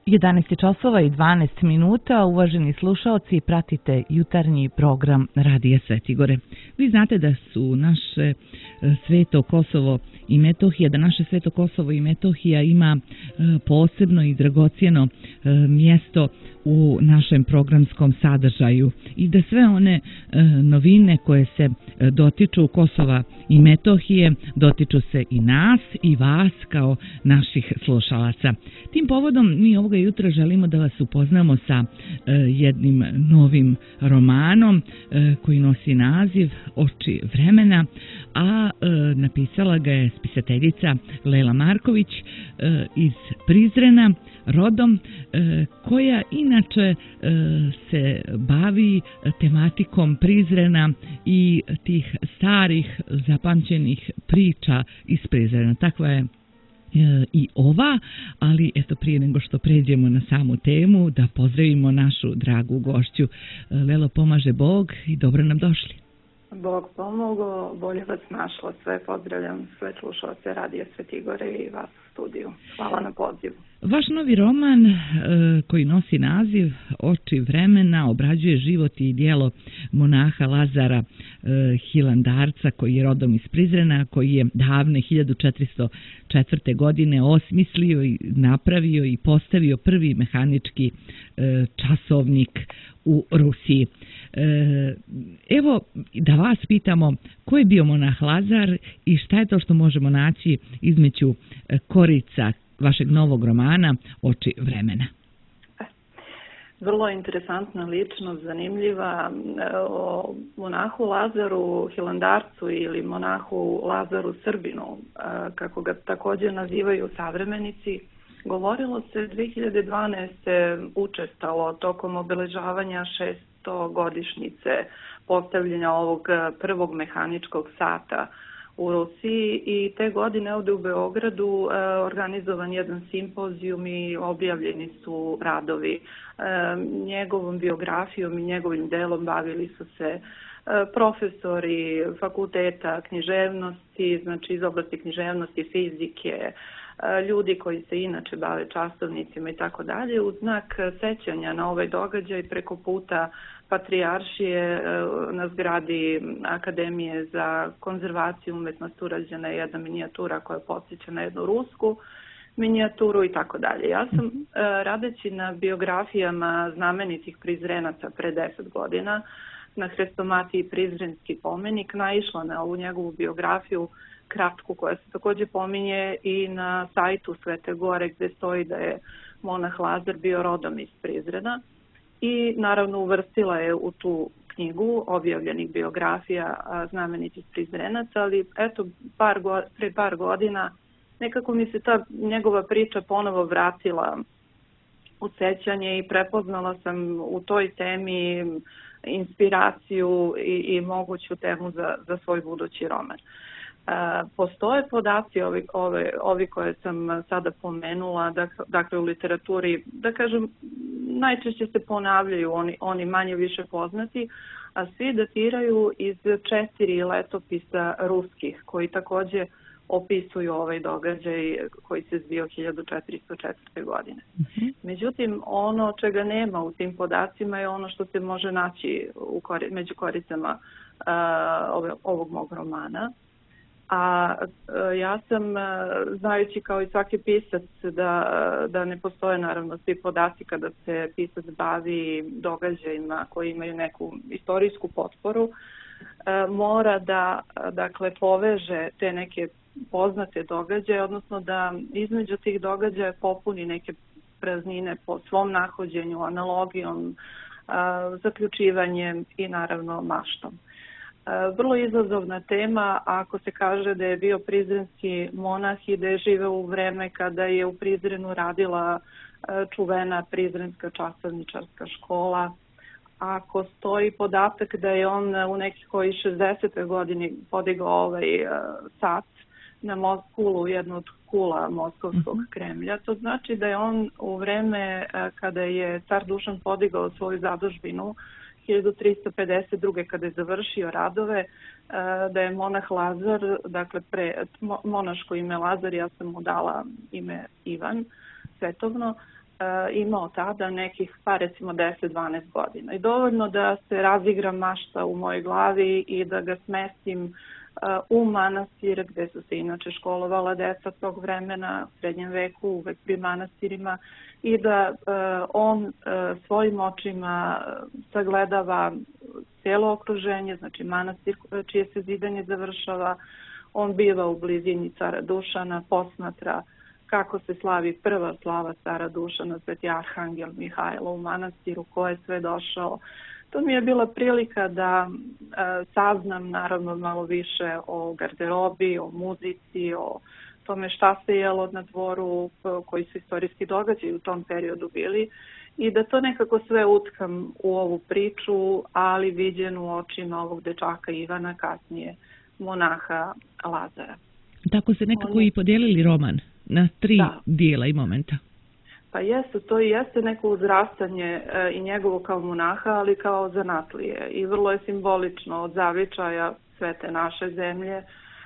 11 časova i 12 minuta, uvaženi slušaoci, pratite jutarnji program Radija Svetigore. Vi znate da su naše sveto Kosovo i Metohija, da naše sveto Kosovo i Metohija ima posebno i dragocjeno mjesto u našem programskom sadržaju i da sve one novine koje se dotiču Kosova i Metohije dotiču se i nas i vas kao naših slušalaca. Tim povodom mi ovoga jutra želimo da vas upoznamo sa jednim novim romanom koji nosi naziv Oči vremena, a napisala ga je spisateljica Lela Marković iz Prizrena, rodom, koja inače se bavi tematikom Prizrena i tih starih zapamćenih priča iz Prizrena. Takva je i ova, ali eto prije nego što pređemo na samu temu, da pozdravimo našu dragu gošću. Lelo, pomaže Bog i dobro nam došli. Bog pomogao, bolje vas našla. Sve pozdravljam, sve slušalce Radija Svetigore i vas u studiju. Hvala na pozivu. Vaš novi roman koji nosi naziv Oči vremena obrađuje život i djelo monaha Lazara Hilandarca, koji je rodom iz Prizrena, koji je davne 1404. godine osmislio i napravio i postavio prvi mehanički časovnik u Rusiji. Evo da vas pitamo, ko je bio monah Lazar i šta je to što možemo naći između korica vašeg novog romana Oči vremena? Vrlo interesantna ličnost, zanimljiva. O monahu Lazaru Hilandarcu ili monahu Lazaru Srbinu, kako ga također nazivaju savremenici, govorilo se 2012. učestalo tokom obeležavanja 600-godišnjice postavljanja ovog prvog mehaničkog sata u Rusiji i te godine ovdje u Beogradu organizovan jedan simpozijum i objavljeni su radovi. Njegovom biografijom i njegovim delom bavili su se profesori fakulteta književnosti, znači iz oblasti književnosti, fizike, ljudi koji se inače bave časovnicima i tako dalje. U znak sećanja na ovaj događaj preko puta Patrijaršije na zgradi Akademije za konzervaciju umetnosti urađena je jedna minijatura koja podsjeća na jednu rusku minijaturu i tako dalje. Ja sam radeći na biografijama znamenitih Prizrenaca pre 10 godina na Hrestomatiji Prizrenski pomenik naišla na ovu njegovu biografiju kratku koja se također pominje i na sajtu Svete Gore gdje stoji da je monah Lazar bio rodom iz Prizrena i naravno uvrstila je u tu knjigu objavljenih biografija znamenitih Prizrenaca, ali eto pre par godina nekako mi se ta njegova priča ponovo vratila u sećanje i prepoznala sam u toj temi inspiraciju i moguću temu za svoj budući roman. Postoje podaci ovi koje sam sada pomenula, dakle u literaturi, da kažem, najčešće se ponavljaju oni manje više poznati, a svi datiraju iz 4 letopisa ruskih, koji također opisuju ovaj događaj koji se zbio 1404. godine. Međutim, ono čega nema u tim podacima je ono što se može naći među koricama ovog mog romana. A ja sam, znajući kao i svaki pisac da ne postoje naravno svi podaci kada se pisac bavi događajima koji imaju neku istorijsku potporu, mora da dakle poveže te neke poznate događaje, odnosno da između tih događaja popuni neke praznine po svom nahođenju, analogijom, zaključivanjem i naravno maštom. Vrlo izazovna tema ako se kaže da je bio prizrenski monah i da je živeo u vreme kada je u Prizrenu radila čuvena Prizrenska časovničarska škola. Ako stoji podatak da je on u nekoj 60. godini podigao ovaj sat na kulu, jednu od kula Moskovskog Kremlja, to znači da je on u vreme kada je car Dušan podigao svoju zadužbinu 1352. kada je završio radove, da je monah Lazar, dakle monaško ime Lazar, ja sam mu dala ime Ivan, svetovno, imao tada nekih recimo 10-12 godina. I dovoljno da se razigra mašta u mojoj glavi i da ga smestim u manastir gde su se inače školovala deca tog vremena, u srednjem veku, uvek pri manastirima, i da on svojim očima sagledava cijelo okruženje, znači manastir čije se zidanje završava, on biva u blizini cara Dušana, posmatra kako se slavi prva slava cara Dušana, Sveti Arhangel Mihajlo u manastiru, ko je sve došao. To mi je bila prilika da saznam naravno malo više o garderobi, o muzici, o tome šta se jelo na dvoru, koji su istorijski događaji u tom periodu bili, i da to nekako sve utkam u ovu priču, ali viđenu očima ovog dečaka Ivana, kasnije monaha Lazara. Tako se nekako i podijelili roman na 3 dijela i momenta. Pa jeste, to i jeste neko uzrastanje i njegovo kao monaha, ali kao zanatlije. I vrlo je simbolično od zavičaja sve te naše zemlje,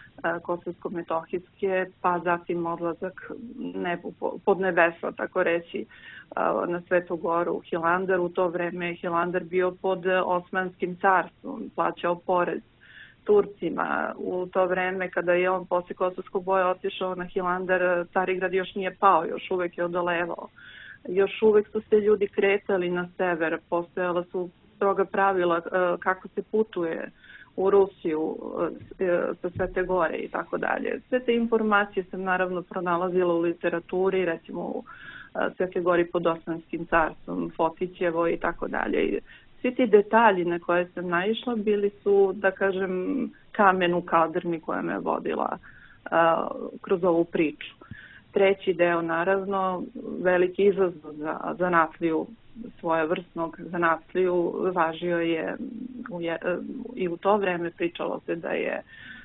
Kosovsko-Metohijske, pa zatim odlazak pod nebesa, tako reći, na Svetu Goru, Hilandar. U to vreme je Hilandar bio pod Osmanskim carstvom, plaćao porez Turcima. U to vreme kada je on posle Kosovskog boja otišao na Hilandar, Carigrad još nije pao, još uvek je odolevao. Još uvek su se ljudi kretali na sever, postojala su stroga pravila kako se putuje u Rusiju sa Svete Gore i tako dalje. Sve te informacije sam naravno pronalazila u literaturi, recimo u Svete Gori pod Osmanskim carstvom, Fotićevo i tako dalje. Svi ti detalji na koje sam naišla bili su, da kažem, kamen u kaldrmi koja me vodila kroz ovu priču. Treći deo, naravno, veliki izazov za zanatliju, svojevrsnog zanatliju, važio je i u to vreme pričalo se da je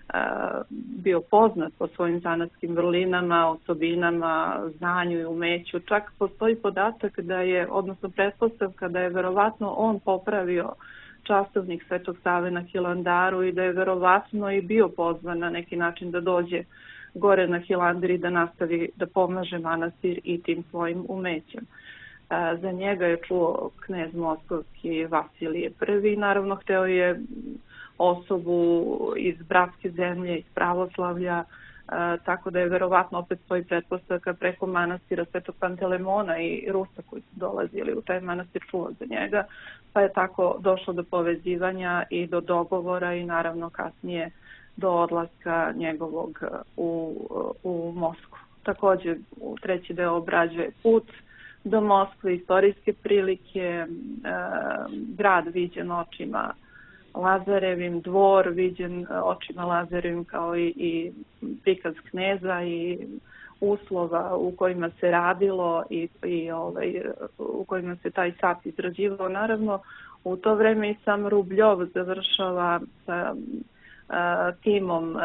bio poznat po svojim zanatskim vrlinama, osobinama, znanju i umeću. Čak postoji podatak da je, odnosno pretpostavka da je verovatno on popravio časovnik Svetog Save na Hilandaru i da je verovatno i bio pozvan na neki način da dođe gore na Hilandar i da nastavi da pomaže manastir i tim svojim umećem. Za njega je čuo knez moskovski Vasilije I. Naravno, hteo je osobu iz bratske zemlje, iz pravoslavlja, tako da je verovatno opet stoji pretpostavka preko manastira Svetog Pantelemona i Rusa koji su dolazili u taj manastir, čuo za njega, pa je tako došlo do povezivanja i do dogovora i naravno kasnije do odlaska njegovog u Moskvu. Također u treći deo obrađuje put do Moskve, istorijske prilike, grad viđen očima Lazarevim, dvor viđen očima Lazarevim, kao i prikaz kneza i uslova u kojima se radilo i u kojima se taj sat izrađivao. Naravno, u to vreme i sam Rubljov završava sa timom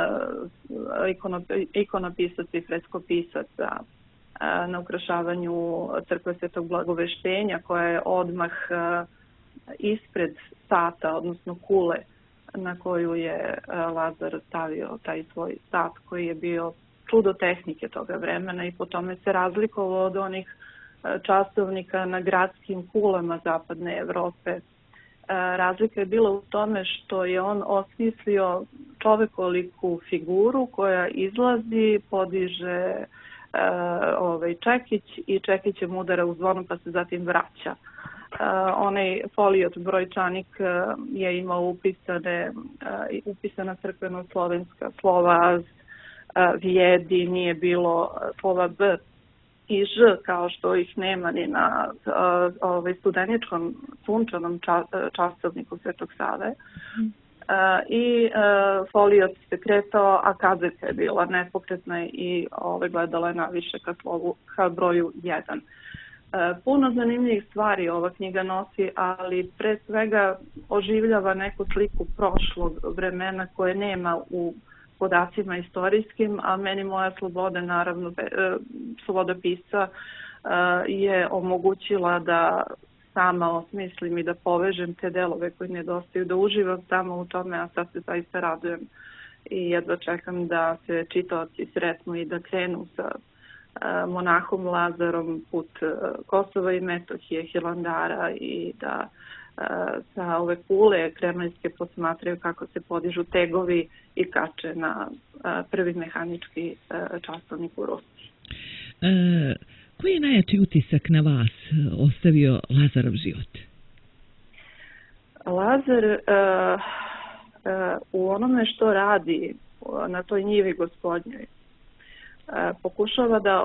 ikonopisaca i freskopisaca na ukrašavanju crkve Svetog Blagoveštenja, koja je odmah ispred sata, odnosno kule na koju je Lazar stavio taj svoj sat, koji je bio čudo tehnike toga vremena i po tome se razlikovao od onih časovnika na gradskim kulama zapadne Evrope. Razlika je bila u tome što je on osmislio čovekoliku figuru koja izlazi, podiže čekić i čekićem udara u zvonu pa se zatim vraća. Onaj foliot brojčanik je imao upisana crkveno-slovenska slova vijedi, nije bilo slova B i Ž kao što ih nema ni na studeničkom sunčanom časovniku Svetog Save. I foliot se kretao, a kazeta je bila nepokretna i gledala je naviše ka broju 1. Puno zanimljivih stvari ova knjiga nosi, ali pre svega oživljava neku sliku prošlog vremena koje nema u podacima istorijskim, a meni moja sloboda, naravno sloboda pisca, je omogućila da sama osmislim i da povežem te delove koji nedostaju, da uživam samo u tome, a sad se zaista radujem i jedva čekam da se čitaoci sretnu i da krenu sa monahom Lazarom put Kosova i Metohije, Hilandara i da sa ove kule kremaljske posmatraju kako se podižu tegovi i kače na prvi mehanički časovnik u Rusiji. Koji je najjači utisak na vas ostavio Lazarov život? Lazar u onome što radi na toj njivi Gospodnjoj pokušava da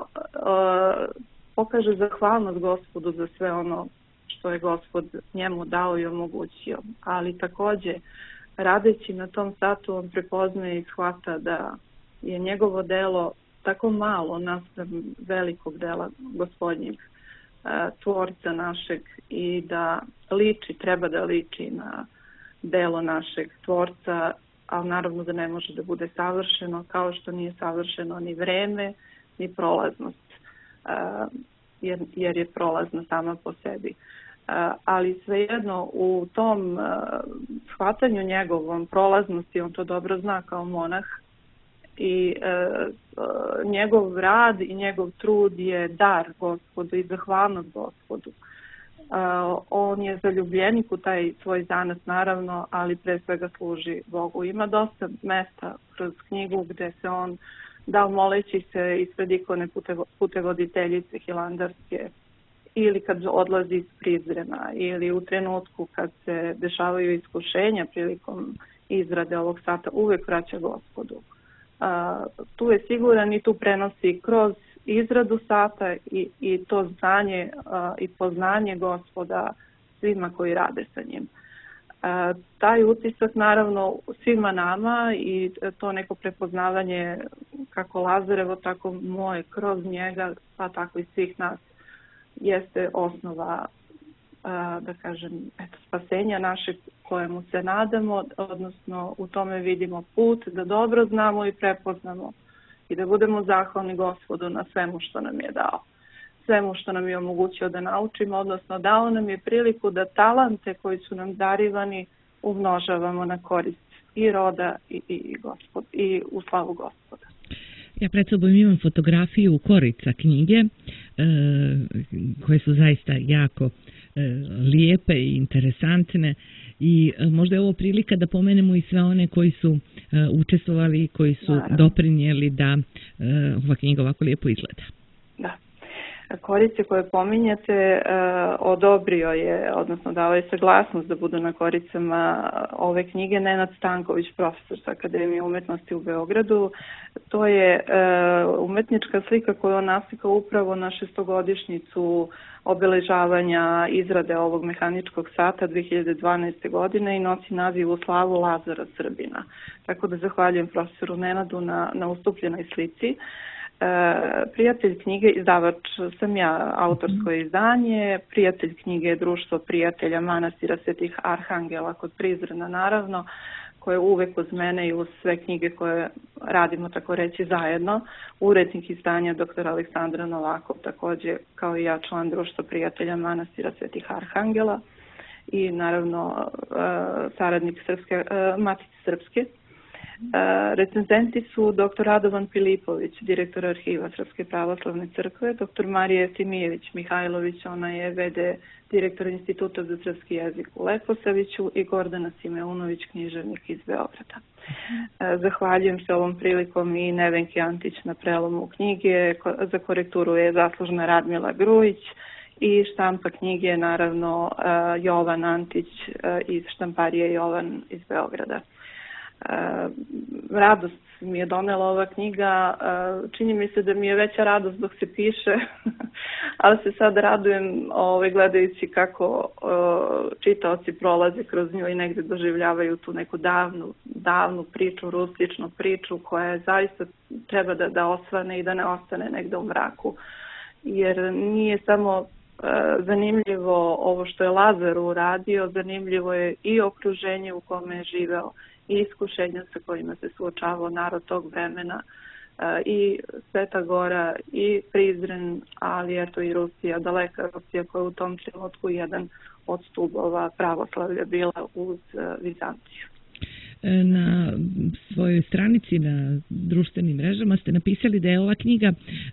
pokaže zahvalnost Gospodu za sve ono što je Gospod njemu dao i omogućio, ali takođe radeći na tom satu on prepoznaje i shvata da je njegovo delo tako malo naspram velikog dela Gospodnjeg, tvorca našeg, i da treba da liči na delo našeg tvorca, ali naravno da ne može da bude savršeno, kao što nije savršeno ni vreme, ni prolaznost, jer je prolazna sama po sebi. Ali svejedno u tom shvatanju njegovom prolaznosti, on to dobro zna kao monah, i njegov rad i njegov trud je dar Gospodu i zahvalnost Gospodu. On je zaljubljenik u taj svoj zanat naravno, ali pre svega služi Bogu. Ima dosta mesta kroz knjigu gde se on dao moleći se ispred ikone putevoditeljice hilandarske, ili kad odlazi iz Prizrena, ili u trenutku kad se dešavaju iskušenja prilikom izrade ovog sata, uvek vraća Gospodu. Tu je siguran i tu prenosi kroz izradu sata i to znanje i poznanje Gospoda svima koji rade sa njim. Taj utisak naravno svima nama i to neko prepoznavanje kako Lazarevo, tako moje kroz njega, pa tako i svih nas, jeste osnova, da kažem, spasenja našeg kojemu se nadamo, odnosno u tome vidimo put da dobro znamo i prepoznamo i da budemo zahvalni Gospodu na svemu što nam je dao, svemu što nam je omogućio da naučimo, odnosno dao nam je priliku da talante koji su nam darivani umnožavamo na korist i roda i u slavu Gospoda. Ja pred sobom imam fotografiju korica knjige koje su zaista jako lijepe i interesantne i možda je ovo prilika da pomenemo i sve one koji su učestvovali i koji su doprinijeli da ova knjiga ovako lijepo izgleda. Da. Korice koje pominjate odobrio je, odnosno dao je saglasnost da budu na koricama ove knjige Nenad Stanković, profesor sa Akademije umetnosti u Beogradu. To je umetnička slika koju on naslikao upravo na 6-godišnjicu obeležavanja izrade ovog mehaničkog sata 2012. godine i nosi naziv U slavu Lazara Srbina. Tako da zahvaljujem profesoru Nenadu na ustupljenoj slici. Prijatelj knjige, izdavač sam ja, autorsko izdanje, prijatelj knjige je Društvo prijatelja manastira Svetih Arhangela kod Prizrena naravno, koje uvek uz mene i uz sve knjige koje radimo tako reći zajedno. Urednik izdanja dr. Aleksandra Novakov, takođe kao i ja član Društva prijatelja manastira Svetih Arhangela i naravno saradnik Matice Srpske. Recenzenti su dr. Radovan Filipović, direktor arhiva Srpske pravoslavne crkve, dr. Marija Efimijević Mihajlović, ona je v.d. direktor Instituta za srpski jezik u Leposaviću, i Gordana Simeunović, književnik iz Beograda. Zahvaljujem se ovom prilikom i Nevenki Antić na prelomu knjige, za korekturu je zaslužna Radmila Grujić i štampa knjige je naravno Jovan Antić iz štamparije Jovan iz Beograda. Radost mi je donela ova knjiga, čini mi se da mi je veća radost dok se piše, ali se sad radujem gledajući kako čitaoci prolaze kroz nju i negde doživljavaju tu neku davnu priču, rustičnu priču koja zaista treba da osvane i da ne ostane negde u mraku, jer nije samo zanimljivo ovo što je Lazar uradio, zanimljivo je i okruženje u kome je živeo i iskušenja sa kojima se suočavao narod tog vremena, i Sveta Gora i Prizren, ali eto i Rusija, daleka Rusija koja je u tom trenutku jedan od stubova pravoslavlja bila uz Vizantiju. Na svojoj stranici na društvenim mrežama ste napisali da je ova knjiga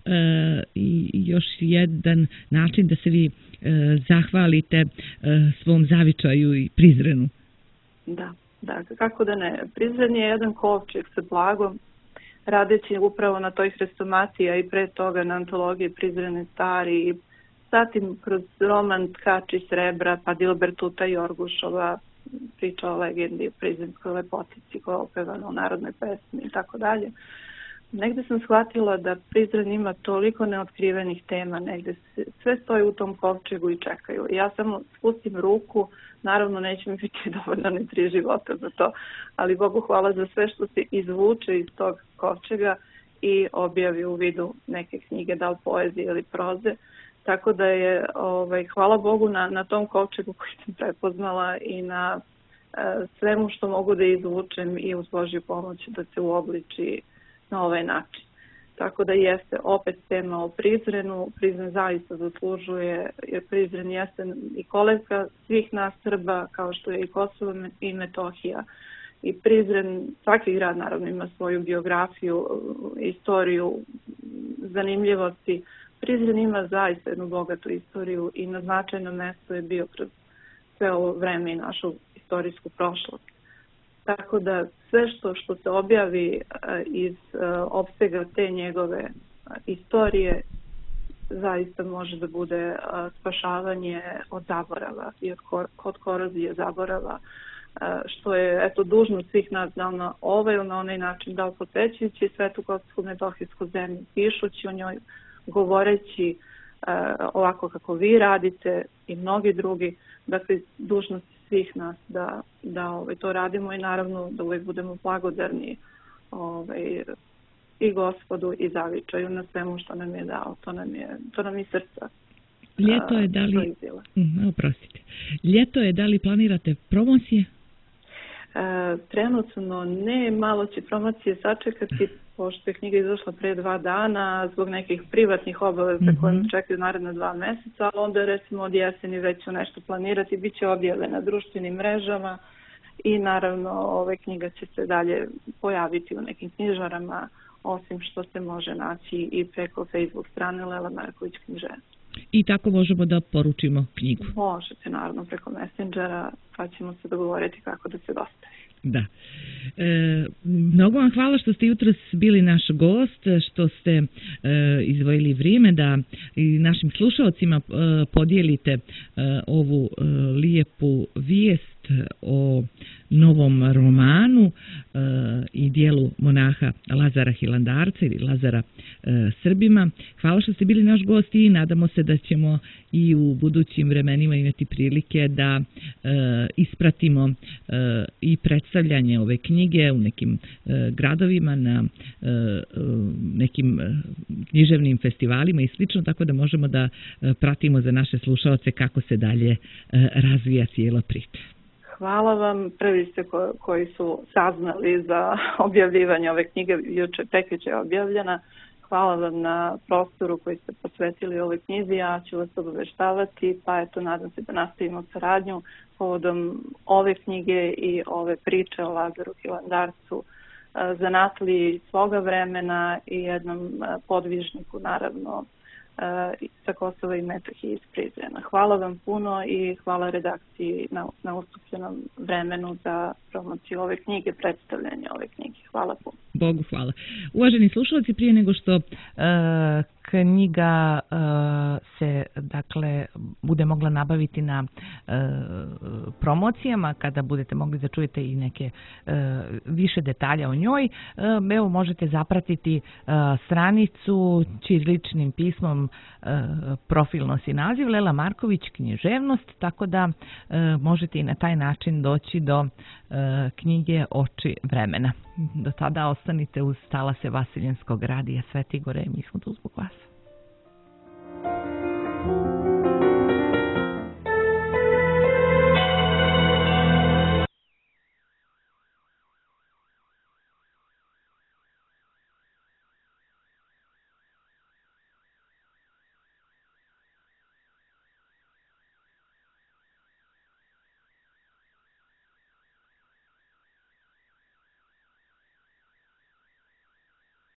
i još jedan način da se vi zahvalite svom zavičaju i Prizrenu. Da, kako da ne. Prizren je jedan kovčeg sa blagom, radeći upravo na toj hrestomati, a i pre toga na antologiji Prizrene stari, zatim kroz roman Tkači srebra, pa Dilbertuta Jorgušova, priča o legendi, o prizrenskoj lepotici koja je opevana u narodnoj pesmi i tako dalje. Negde sam shvatila da Prizren ima toliko neotkrivenih tema, negde sve stoji u tom kovčegu i čekaju. Ja samo spustim ruku, naravno neće mi biti dovoljno ni 3 života za to, ali Bogu hvala za sve što se izvuče iz tog kovčega i objavi u vidu neke knjige, da li poezije ili proze. Tako da je, hvala Bogu na tom kovčegu koji sam prepoznala i na svemu što mogu da izvučem i uz Božju pomoć da se uobliči na ovaj način. Tako da jeste opet tema o Prizrenu. Prizren zaista zaslužuje, jer Prizren jeste i kolevka svih nas Srba, kao što je i Kosovo i Metohija. I Prizren, svaki grad naravno ima svoju biografiju, istoriju, zanimljivosti. Prizren ima zaista jednu bogatu istoriju i na značajno mesto je bio kroz sve ovo vreme i našu istorijsku prošlost. Tako da sve što se objavi iz opsega te njegove istorije zaista može da bude spašavanje od zaborava i od korozije zaborava, što je dužnost svih nas da na ovaj ili na onaj način, da li posvećujući Svetu Kosovsku Metohijsku zemlju, pišući o njoj, govoreći ovako kako vi radite i mnogi drugi, dakle dužnost svih nas da to radimo i naravno da uvijek budemo blagodarni i Gospodu i zavičaju na svemu što nam je dao. To nam je srca. Ljeto je Ljeto je, da li planirate promocije? Trenutno ne, malo će promocije sačekati, pošto je knjiga izašla pre 2 dana, zbog nekih privatnih obaveza koje me čekaju naredne 2 meseca, ali onda recimo od jeseni već ću nešto planirati, bit će objavljena na društvenim mrežama i naravno knjiga će se dalje pojaviti u nekim knjižarama, osim što se može naći i preko Facebook strane Lela Marković književnost. I tako možemo da poručimo knjigu. Možete, naravno, preko Messengera, pa ćemo se dogovoriti kako da se dostavi. Da. Mnogo vam hvala što ste jutros bili naš gost, što ste izdvojili vrijeme da i našim slušalcima podijelite ovu lijepu vijest o novom romanu i dijelu monaha Lazara Hilandarca ili Lazara Srbima. Hvala što ste bili naš gost i nadamo se da ćemo i u budućim vremenima imati prilike da ispratimo i predstavljanje ove knjige u nekim gradovima, na nekim književnim festivalima i slično, tako da možemo da pratimo za naše slušaoce kako se dalje razvija cijela priča. Hvala vam, prvi ste koji su saznali za objavljivanje ove knjige, juče je objavljena. Hvala vam na prostoru koji ste posvetili ovoj knjizi, ja ću vas obaveštavati, pa eto, nadam se da nastavimo saradnju povodom ove knjige i ove priče o Lazaru Hilandarcu, zanatliji svoga vremena i jednom podvižniku, naravno, sa Kosova i Metohije iz Prizrena. Hvala vam puno i hvala redakciji na ustupljenom vremenu za promociju ove knjige, predstavljanje ove knjige. Hvala puno. Bogu hvala. Uvaženi slušalci, prije nego što knjiga se dakle bude mogla nabaviti na promocijama, kada budete mogli da čujete i neke više detalja o njoj, evo možete zapratiti stranicu ćiriličnim pismom, profil nosi naziv Lela Marković književnost, tako da možete i na taj način doći do knjige Oči vremena. Do tada ostanite uz talase Vasiljenskog radija Sveti Gore, mi smo tu zbog vas.